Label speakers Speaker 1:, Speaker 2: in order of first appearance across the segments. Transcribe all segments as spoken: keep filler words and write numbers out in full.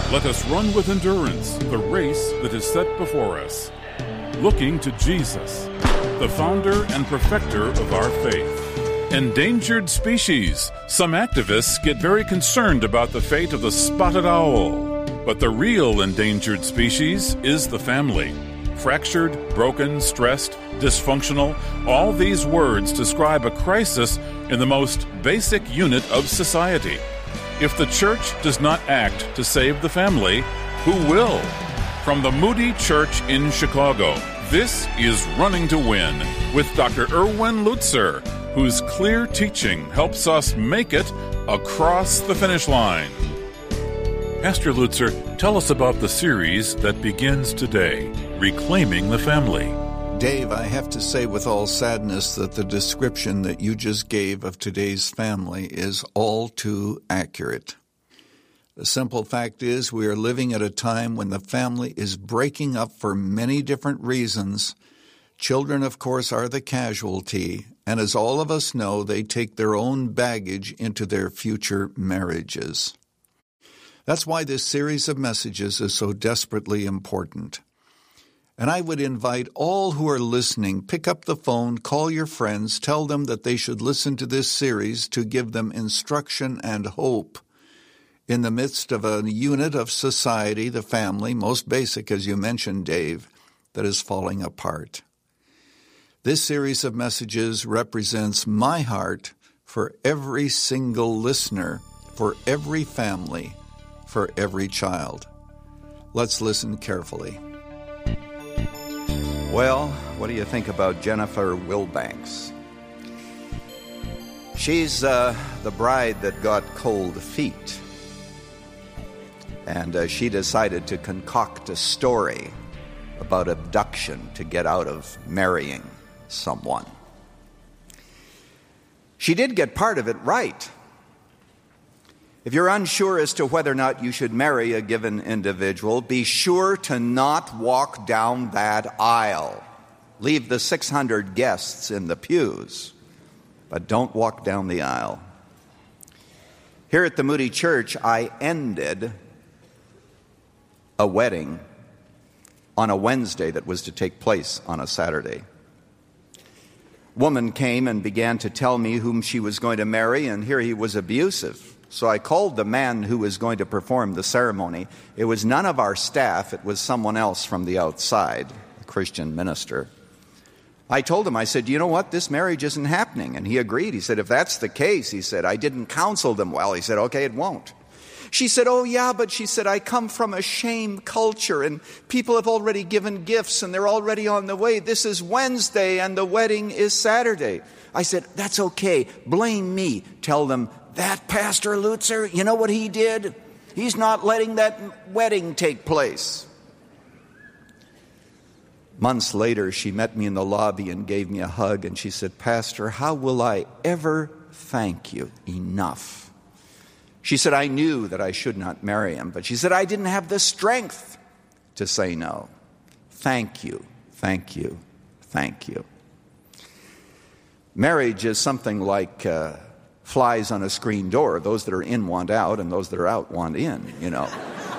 Speaker 1: Let us run with endurance the race that is set before us, looking to Jesus, the founder and perfecter of our faith. Endangered species. Some activists get very concerned about the fate of the spotted owl. But the real endangered species is the family. Fractured, broken, stressed, dysfunctional, all these words describe a crisis in the most basic unit of society. If the church does not act to save the family, who will? From the Moody Church in Chicago, this is Running to Win with Doctor Erwin Lutzer, whose clear teaching helps us make it across the finish line. Pastor Lutzer, tell us about the series that begins today, Reclaiming the Family.
Speaker 2: Dave, I have to say with all sadness that the description that you just gave of today's family is all too accurate. The simple fact is we are living at a time when the family is breaking up for many different reasons. Children, of course, are the casualty, and as all of us know, they take their own baggage into their future marriages. That's why this series of messages is so desperately important. And I would invite all who are listening, pick up the phone, call your friends, tell them that they should listen to this series to give them instruction and hope in the midst of a unit of society, the family, most basic, as you mentioned, Dave, that is falling apart. This series of messages represents my heart for every single listener, for every family, for every child. Let's listen carefully.
Speaker 3: Well, what do you think about Jennifer Wilbanks? She's uh, the bride that got cold feet. And uh, she decided to concoct a story about abduction to get out of marrying someone. She did get part of it right. If you're unsure as to whether or not you should marry a given individual, be sure to not walk down that aisle. Leave the six hundred guests in the pews, but don't walk down the aisle. Here at the Moody Church, I ended a wedding on a Wednesday that was to take place on a Saturday. Woman came and began to tell me whom she was going to marry, and here he was abusive. So I called the man who was going to perform the ceremony. It was none of our staff. It was someone else from the outside, a Christian minister. I told him, I said, you know what? This marriage isn't happening. And he agreed. He said, if that's the case, he said, I didn't counsel them well. He said, okay, it won't. She said, oh, yeah, but she said, I come from a shame culture, and people have already given gifts, and they're already on the way. This is Wednesday, and the wedding is Saturday. I said, that's okay. Blame me. Tell them, that Pastor Lutzer, you know what he did? He's not letting that wedding take place. Months later, she met me in the lobby and gave me a hug, and she said, Pastor, how will I ever thank you enough? She said, I knew that I should not marry him, but she said, I didn't have the strength to say no. Thank you, thank you, thank you. Marriage is something like uh, flies on a screen door. Those that are in want out, and those that are out want in, you know.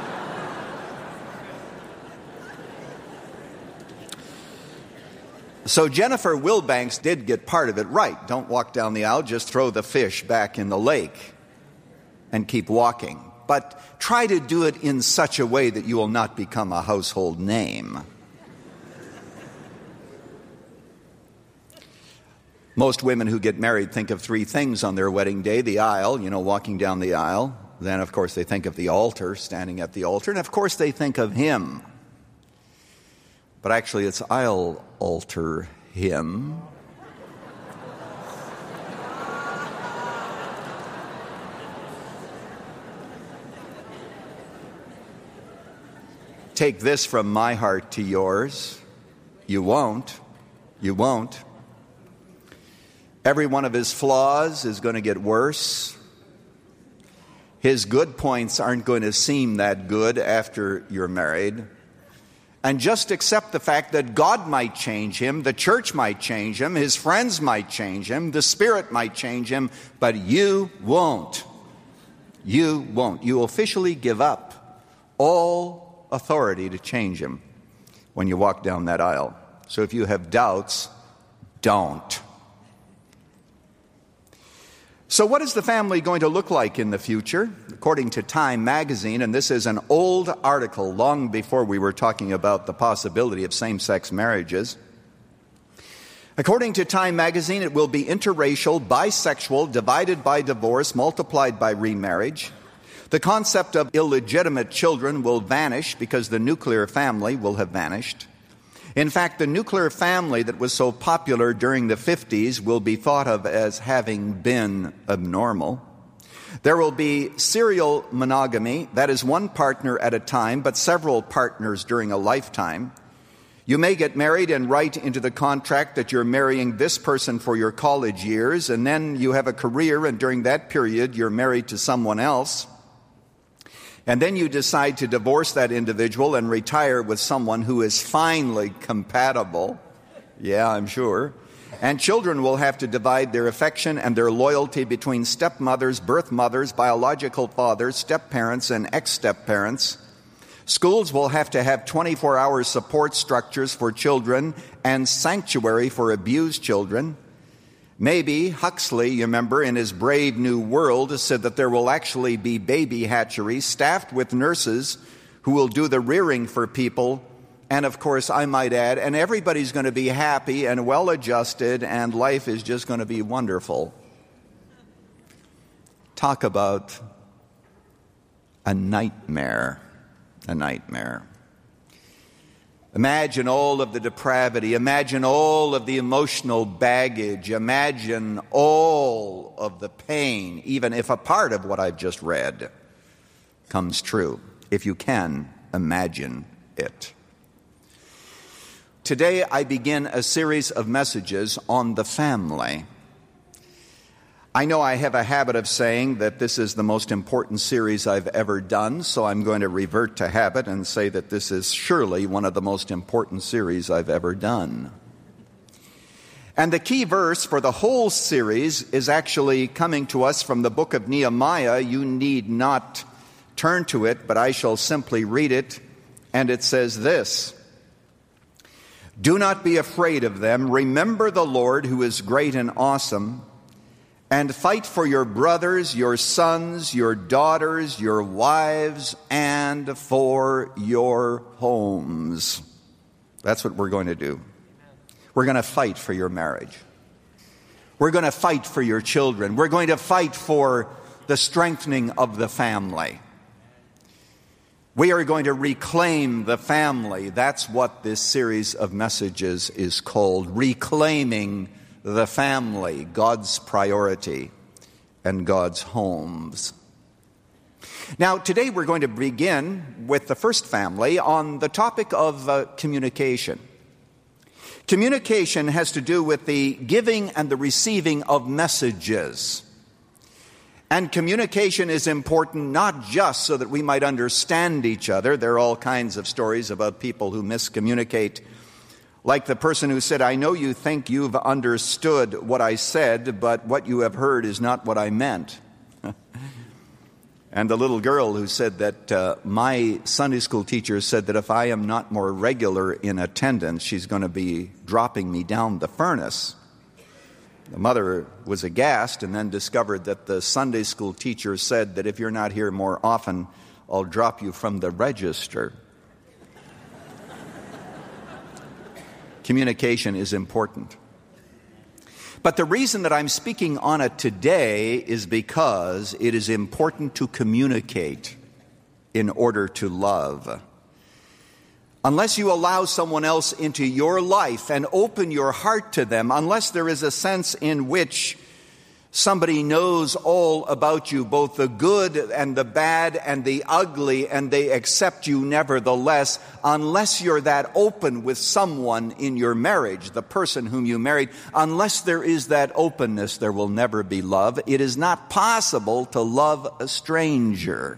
Speaker 3: So Jennifer Wilbanks did get part of it right. Don't walk down the aisle, just throw the fish back in the lake and keep walking. But try to do it in such a way that you will not become a household name. Most women who get married think of three things on their wedding day: the aisle, you know, walking down the aisle. Then, of course, they think of the altar, standing at the altar. And, of course, they think of him. But actually, it's I'll alter him. Take this from my heart to yours. You won't. You won't. Every one of his flaws is going to get worse. His good points aren't going to seem that good after you're married. And just accept the fact that God might change him, the church might change him, his friends might change him, the Spirit might change him, but you won't. You won't. You officially give up all authority to change him when you walk down that aisle. So if you have doubts, don't. So what is the family going to look like in the future? According to Time magazine, and this is an old article long before we were talking about the possibility of same-sex marriages. According to Time magazine, it will be interracial, bisexual, divided by divorce, multiplied by remarriage. The concept of illegitimate children will vanish because the nuclear family will have vanished. In fact, the nuclear family that was so popular during the fifties will be thought of as having been abnormal. There will be serial monogamy, that is one partner at a time, but several partners during a lifetime. You may get married and write into the contract that you're marrying this person for your college years, and then you have a career, and during that period you're married to someone else. And then you decide to divorce that individual and retire with someone who is finally compatible. Yeah, I'm sure. And children will have to divide their affection and their loyalty between stepmothers, birth mothers, biological fathers, step-parents, and ex-step-parents. Schools will have to have twenty-four hour support structures for children and sanctuary for abused children. Maybe Huxley, you remember, in his Brave New World, said that there will actually be baby hatcheries staffed with nurses who will do the rearing for people. And of course, I might add, and everybody's going to be happy and well-adjusted, and life is just going to be wonderful. Talk about a nightmare, a nightmare. Imagine all of the depravity. Imagine all of the emotional baggage. Imagine all of the pain, even if a part of what I've just read comes true, if you can imagine it. Today I begin a series of messages on the family. I know I have a habit of saying that this is the most important series I've ever done, so I'm going to revert to habit and say that this is surely one of the most important series I've ever done. And the key verse for the whole series is actually coming to us from the book of Nehemiah. You need not turn to it, but I shall simply read it, and it says this: "Do not be afraid of them. Remember the Lord, who is great and awesome, and fight for your brothers, your sons, your daughters, your wives, and for your homes." That's what we're going to do. We're going to fight for your marriage. We're going to fight for your children. We're going to fight for the strengthening of the family. We are going to reclaim the family. That's what this series of messages is called, reclaiming the family, God's priority, and God's homes. Now, today we're going to begin with the first family on the topic of uh, communication. Communication has to do with the giving and the receiving of messages. And communication is important not just so that we might understand each other. There are all kinds of stories about people who miscommunicate. Like the person who said, "I know you think you've understood what I said, but what you have heard is not what I meant." And the little girl who said that uh, my Sunday school teacher said that if I am not more regular in attendance, she's going to be dropping me down the furnace. The mother was aghast and then discovered that the Sunday school teacher said that if you're not here more often, I'll drop you from the register. Communication is important. But the reason that I'm speaking on it today is because it is important to communicate in order to love. Unless you allow someone else into your life and open your heart to them, unless there is a sense in which somebody knows all about you, both the good and the bad and the ugly, and they accept you nevertheless, unless you're that open with someone in your marriage, the person whom you married, unless there is that openness, there will never be love. It is not possible to love a stranger.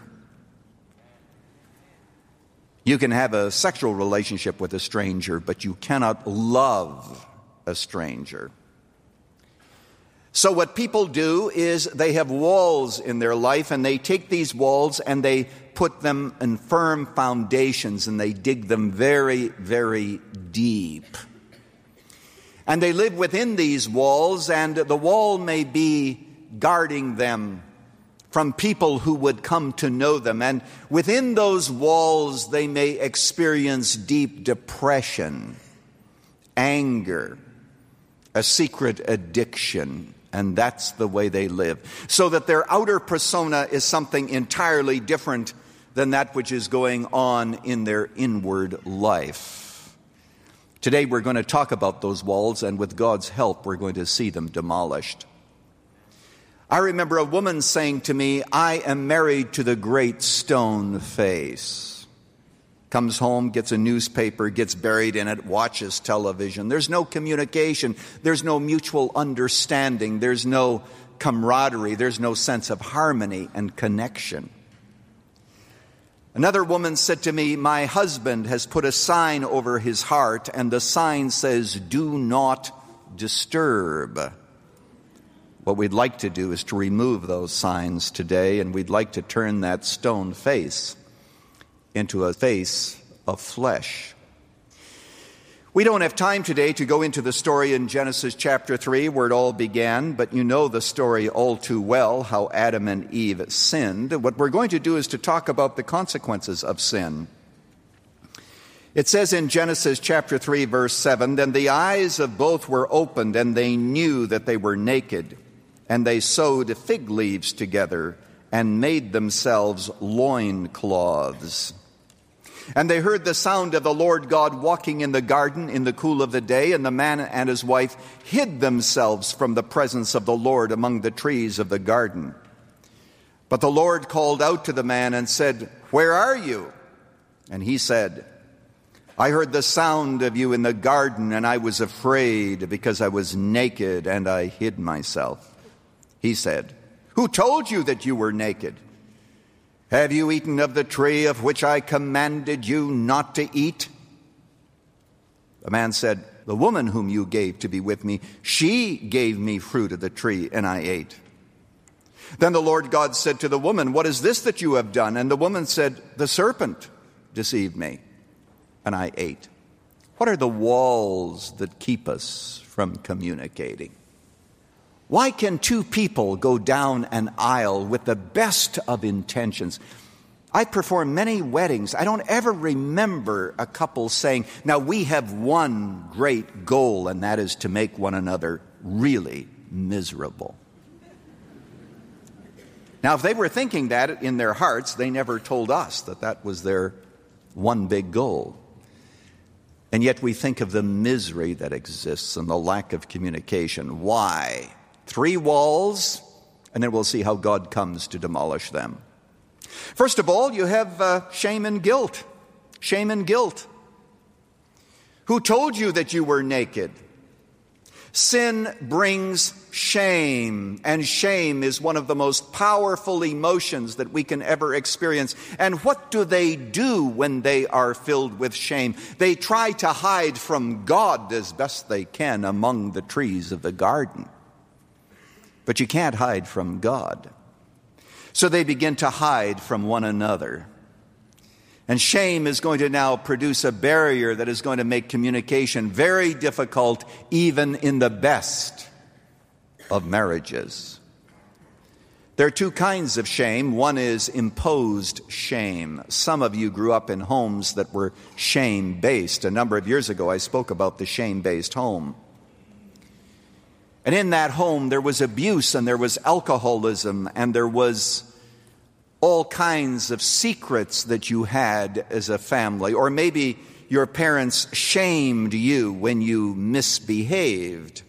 Speaker 3: You can have a sexual relationship with a stranger, but you cannot love a stranger. So what people do is they have walls in their life, and they take these walls and they put them in firm foundations and they dig them very, very deep. And they live within these walls, and the wall may be guarding them from people who would come to know them. And within those walls, they may experience deep depression, anger, a secret addiction, and that's the way they live. So that their outer persona is something entirely different than that which is going on in their inward life. Today we're going to talk about those walls, and with God's help, we're going to see them demolished. I remember a woman saying to me, I am married to the great stone face. Comes home, gets a newspaper, gets buried in it, watches television. There's no communication. There's no mutual understanding. There's no camaraderie. There's no sense of harmony and connection. Another woman said to me, my husband has put a sign over his heart, and the sign says, do not disturb. What we'd like to do is to remove those signs today, and we'd like to turn that stone face into a face of flesh. We don't have time today to go into the story in Genesis chapter three where it all began, but you know the story all too well, how Adam and Eve sinned. What we're going to do is to talk about the consequences of sin. It says in Genesis chapter three, verse seven, then the eyes of both were opened, and they knew that they were naked. And they sewed fig leaves together and made themselves loincloths. And they heard the sound of the Lord God walking in the garden in the cool of the day, and the man and his wife hid themselves from the presence of the Lord among the trees of the garden. But the Lord called out to the man and said, where are you? And he said, I heard the sound of you in the garden, and I was afraid because I was naked and I hid myself. He said, who told you that you were naked? Have you eaten of the tree of which I commanded you not to eat? The man said, the woman whom you gave to be with me, she gave me fruit of the tree, and I ate. Then the Lord God said to the woman, what is this that you have done? And the woman said, the serpent deceived me, and I ate. What are the walls that keep us from communicating? Why can two people go down an aisle with the best of intentions? I perform many weddings. I don't ever remember a couple saying, now we have one great goal, and that is to make one another really miserable. Now, if they were thinking that in their hearts, they never told us that that was their one big goal. And yet we think of the misery that exists and the lack of communication. Why? Three walls, and then we'll see how God comes to demolish them. First of all, you have uh, shame and guilt. Shame and guilt. Who told you that you were naked? Sin brings shame, and shame is one of the most powerful emotions that we can ever experience. And what do they do when they are filled with shame? They try to hide from God as best they can among the trees of the garden. But you can't hide from God. So they begin to hide from one another. And shame is going to now produce a barrier that is going to make communication very difficult, even in the best of marriages. There are two kinds of shame. One is imposed shame. Some of you grew up in homes that were shame-based. A number of years ago, I spoke about the shame-based home. And in that home, there was abuse, and there was alcoholism, and there was all kinds of secrets that you had as a family. Or maybe your parents shamed you when you misbehaved.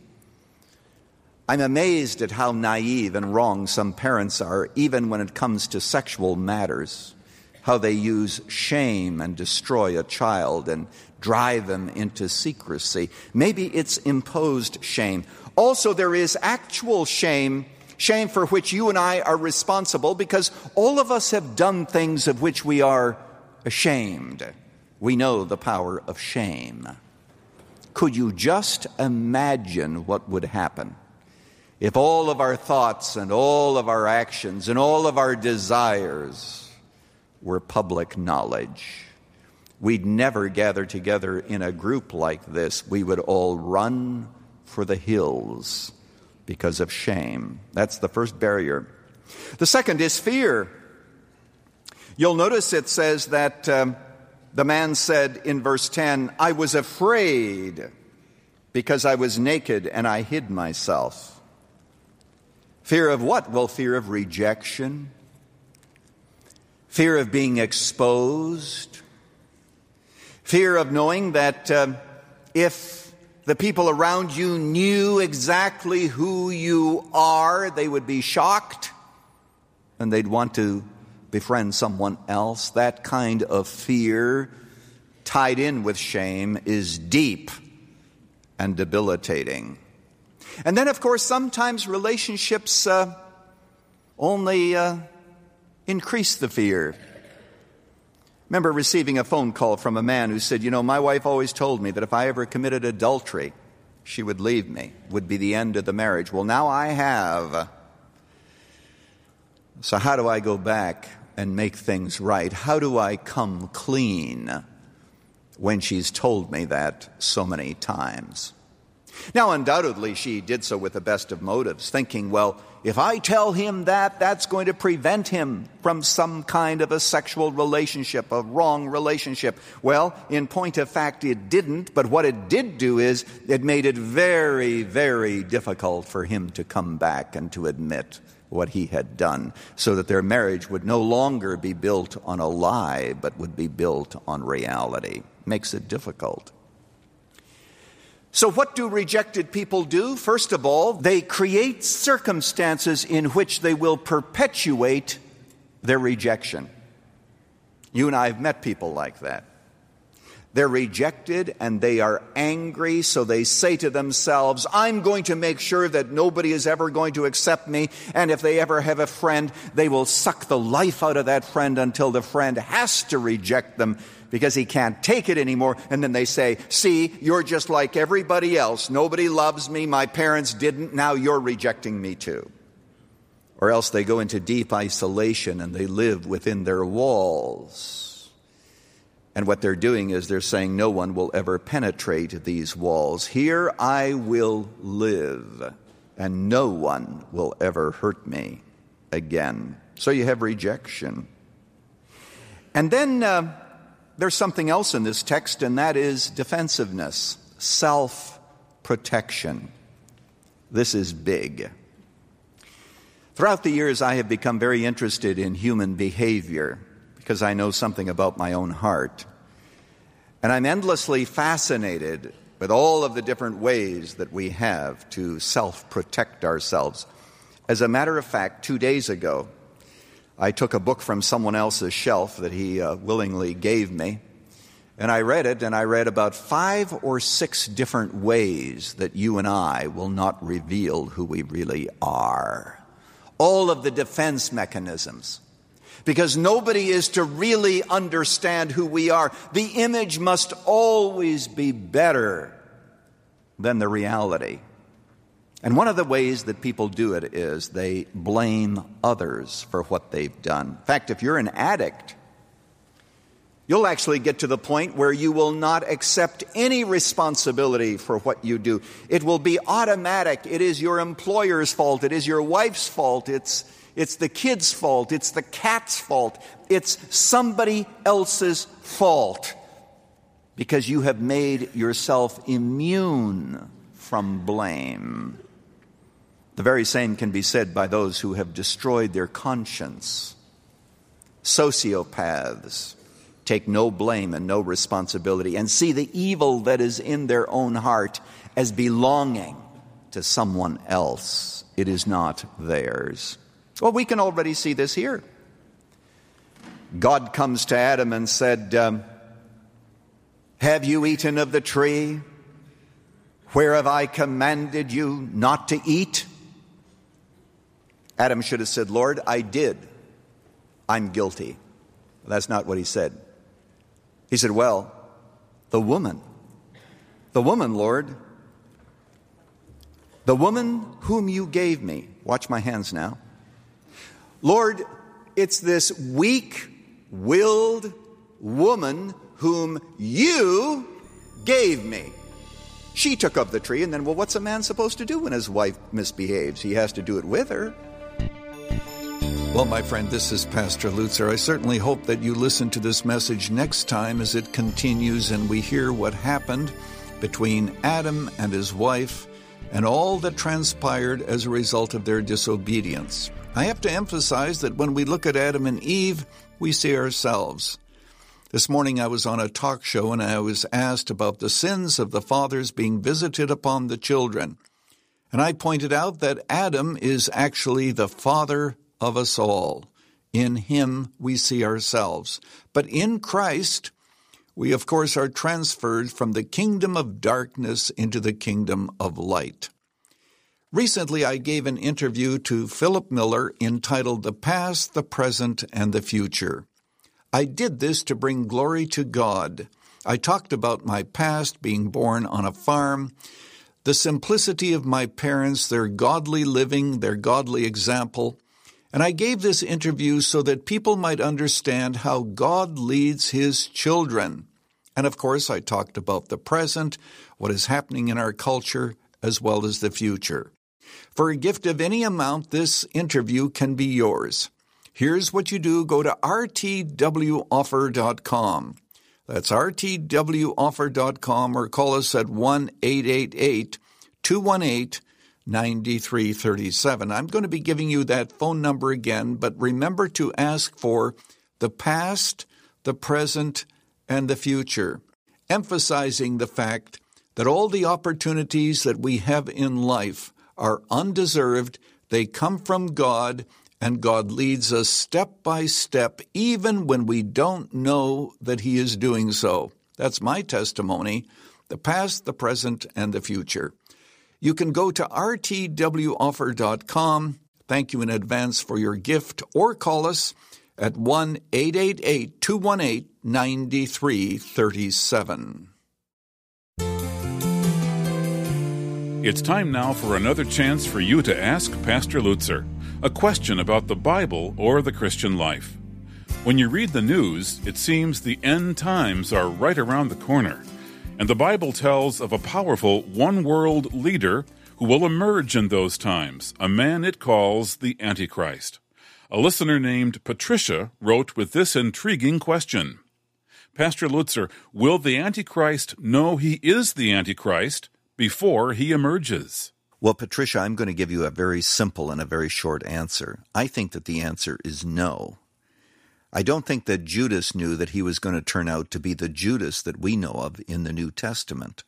Speaker 3: I'm amazed at how naive and wrong some parents are, even when it comes to sexual matters, how they use shame and destroy a child and drive them into secrecy. Maybe it's imposed shame. Also, there is actual shame, shame for which you and I are responsible, because all of us have done things of which we are ashamed. We know the power of shame. Could you just imagine what would happen if all of our thoughts and all of our actions and all of our desires were public knowledge. We'd never gather together in a group like this. We would all run for the hills because of shame. That's the first barrier. The second is fear. You'll notice it says that um, the man said in verse ten, I was afraid because I was naked and I hid myself. Fear of what? Well, fear of rejection. Fear of being exposed. Fear of knowing that um, if the people around you knew exactly who you are, they would be shocked and they'd want to befriend someone else. That kind of fear tied in with shame is deep and debilitating. And then, of course, sometimes relationships uh, only uh, increase the fear. Remember receiving a phone call from a man who said, you know, my wife always told me that if I ever committed adultery, she would leave me, would be the end of the marriage. Well, now I have. So how do I go back and make things right? How do I come clean when she's told me that so many times? Now, undoubtedly, she did so with the best of motives, thinking, well, if I tell him that, that's going to prevent him from some kind of a sexual relationship, a wrong relationship. Well, in point of fact, it didn't, but what it did do is it made it very, very difficult for him to come back and to admit what he had done, so that their marriage would no longer be built on a lie, but would be built on reality. Makes it difficult. So what do rejected people do? First of all, they create circumstances in which they will perpetuate their rejection. You and I have met people like that. They're rejected and they are angry, so they say to themselves, I'm going to make sure that nobody is ever going to accept me, and if they ever have a friend, they will suck the life out of that friend until the friend has to reject them because he can't take it anymore. And then they say, see, you're just like everybody else. Nobody loves me. My parents didn't. Now you're rejecting me too. Or else they go into deep isolation and they live within their walls. And what they're doing is they're saying, no one will ever penetrate these walls. Here I will live, and no one will ever hurt me again. So you have rejection. And then uh, there's something else in this text, and that is defensiveness, self-protection. This is big. Throughout the years, I have become very interested in human behavior, because I know something about my own heart. And I'm endlessly fascinated with all of the different ways that we have to self-protect ourselves. As a matter of fact, two days ago, I took a book from someone else's shelf that he uh, willingly gave me, and I read it, and I read about five or six different ways that you and I will not reveal who we really are. All of the defense mechanisms. Because nobody is to really understand who we are. The image must always be better than the reality. And one of the ways that people do it is they blame others for what they've done. In fact, if you're an addict, you'll actually get to the point where you will not accept any responsibility for what you do. It will be automatic. It is your employer's fault. It is your wife's fault. It's It's the kid's fault. It's the cat's fault. It's somebody else's fault because you have made yourself immune from blame. The very same can be said by those who have destroyed their conscience. Sociopaths take no blame and no responsibility and see the evil that is in their own heart as belonging to someone else. It is not theirs. Well, we can already see this here. God comes to Adam and said, um, have you eaten of the tree whereof I commanded you not to eat? Adam should have said, Lord, I did. I'm guilty. That's not what he said. He said, well, the woman, the woman, Lord, the woman whom you gave me. Watch my hands now. Lord, it's this weak, willed woman whom you gave me. She took of the tree, and then, well, what's a man supposed to do when his wife misbehaves? He has to do it with her.
Speaker 2: Well, my friend, this is Pastor Lutzer. I certainly hope that you listen to this message next time as it continues and we hear what happened between Adam and his wife and all that transpired as a result of their disobedience. I have to emphasize that when we look at Adam and Eve, we see ourselves. This morning I was on a talk show and I was asked about the sins of the fathers being visited upon the children. And I pointed out that Adam is actually the father of us all. In him we see ourselves. But in Christ, we of course are transferred from the kingdom of darkness into the kingdom of light. Recently I gave an interview to Philip Miller entitled The Past, the Present, and the Future. I did this to bring glory to God. I talked about my past, being born on a farm, the simplicity of my parents, their godly living, their godly example, and I gave this interview so that people might understand how God leads his children. And of course, I talked about the present, what is happening in our culture, as well as the future. For a gift of any amount, this interview can be yours. Here's what you do. Go to r t w offer dot com. That's r t w offer dot com or call us at one eight eight eight, two one eight, nine three three seven. I'm going to be giving you that phone number again, but remember to ask for the past, the present, and the future, emphasizing the fact that all the opportunities that we have in life are undeserved. They come from God, and God leads us step by step, even when we don't know that he is doing so. That's my testimony, the past, the present, and the future. You can go to r t w offer dot com. Thank you in advance for your gift, or call us at one eight eight eight, two one eight, nine three three seven.
Speaker 1: It's time now for another chance for you to ask Pastor Lutzer a question about the Bible or the Christian life. When you read the news, it seems the end times are right around the corner, and the Bible tells of a powerful one-world leader who will emerge in those times, a man it calls the Antichrist. A listener named Patricia wrote with this intriguing question. Pastor Lutzer, will the Antichrist know he is the Antichrist before he emerges?
Speaker 3: Well, Patricia, I'm going to give you a very simple and a very short answer. I think that the answer is no. I don't think that Judas knew that he was going to turn out to be the Judas that we know of in the New Testament.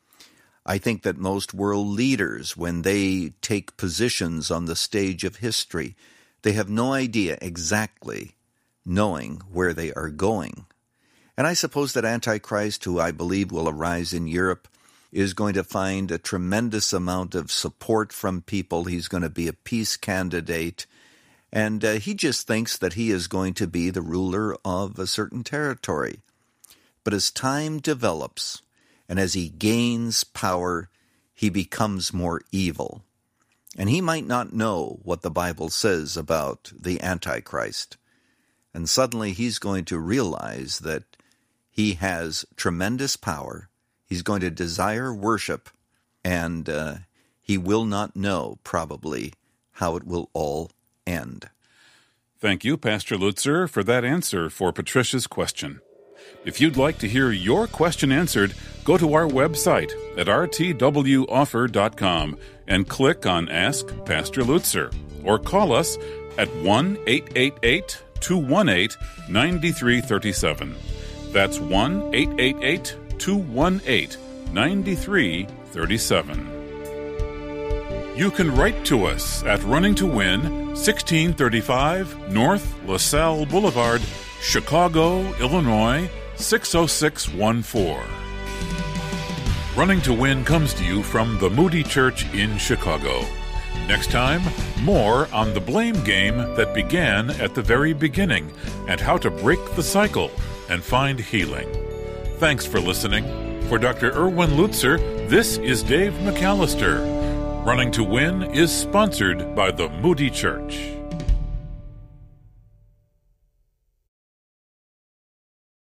Speaker 3: I think that most world leaders, when they take positions on the stage of history, they have no idea exactly knowing where they are going. And I suppose that Antichrist, who I believe will arise in Europe, is going to find a tremendous amount of support from people. He's going to be a peace candidate. And uh, he just thinks that he is going to be the ruler of a certain territory. But as time develops, and as he gains power, he becomes more evil. And he might not know what the Bible says about the Antichrist. And suddenly he's going to realize that he has tremendous power. He's going to desire worship, and uh, he will not know, probably, how it will all end.
Speaker 1: Thank you, Pastor Lutzer, for that answer for Patricia's question. If you'd like to hear your question answered, go to our website at r t w offer dot com and click on Ask Pastor Lutzer, or call us at one eight eight eight, two one eight, nine three three seven. That's one eight eight eight, two one eight, nine three three seven. You can write to us at Running to Win, sixteen thirty-five North LaSalle Boulevard, Chicago, Illinois, six oh six one four. Running to Win comes to you from the Moody Church in Chicago. Next time, more on the blame game that began at the very beginning and how to break the cycle and find healing. Thanks for listening. For Doctor Erwin Lutzer, this is Dave McAllister. Running to Win is sponsored by the Moody Church.